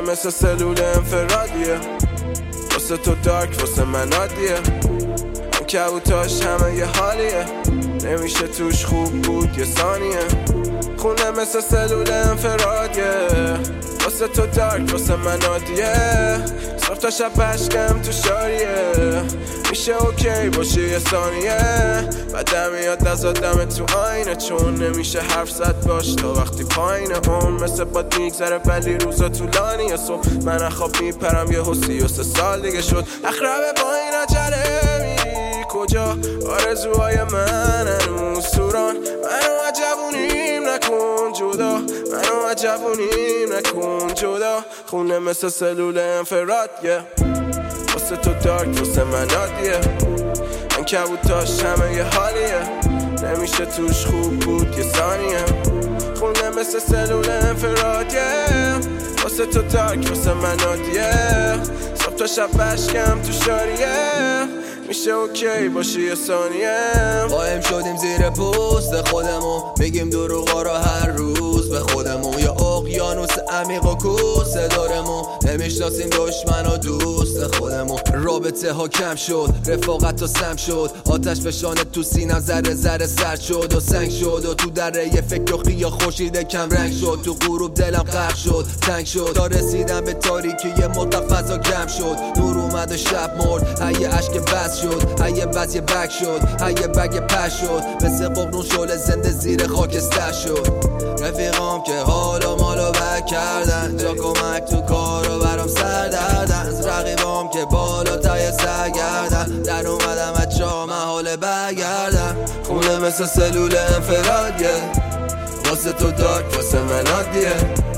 مثل سلول انفرادیه، واسه تو دارک واسه من عادیه. اون کبوتاش همه یه حالیه، نمیشه توش خوب بود یه ثانیه. خونه مثل سلول انفرادیه، واسه تو دارک واسه من عادیه. صبح تا شب بشکم تو شاریه، میشه اوکی باشه یه ثانیه. بعدم میاد نزادم تو آینه، چون نمیشه حرف زد باش تا وقتی پایینه. اون مثل باد میگذره ولی روزا طولانیه. صبح من اخواب میپرم یه حسی و 3 سال دیگه شد. اخربه با این عجله میری کجا؟ آرزوهای من هنوز سوران. منو عجبونیم نکن جدا، منو عجبونیم نکن جدا. خونه مثل سلول انفرادیه، واسه تو دارک واسه من عادیه. من کبوتاش همه یه حالیه، نمیشه توش خوب بود یه ثانیه. خونه مثل سلول انفرادیه، واسه تو دارک واسه من عادیه. صبح تا شب بشکم تو شاریه، میشه اوکی باشی یه ثانیه. قایم شدیم زیر پوست خودمون، میگیم دروغا رو هر روز به خودمون. یا اقیانوس عمیق و کوسه دارمون، نمیشناسیم دشمن و دوست خودمون. رابطه ها کم شد، رفاقت ها سم شد، آتش فشانه تو سینم ذره ذره سرد شد و سنگ شد. و تو دره یه فکر و خیا خورشید کم رنگ شد. تو غروب دلم غرق شد، تنگ شد تا رسیدم به تاریکی مطلق. فضا کم شد، نور اومد و شب مرد. هیه عشق بس شد، هیه بس یه بگ شد، هیه بگ پش شد. مثل ققنون شعله زنده زیر خاکستر شد. رفیقام که حالا مالو بک کردن، جا کمک تو کارو برام سر دردن. رقیبام که بالا تای سرگردن، در اومدم از جا محاله برگردن. خونه مثل سلول انفرادیه، واسه تو دارک واسه من عادیه.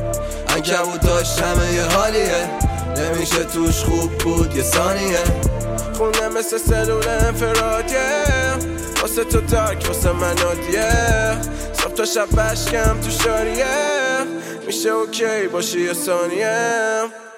عنکبوتاش همه یه حالیه، نمیشه توش خوب بود یه ثانیه. خونه مثل سلول انفرادیه، واسه تو دارک واسه من عادیه. صبح تا شب بشکم تو شاریه، میشه اوکی باشی یه ثانیه.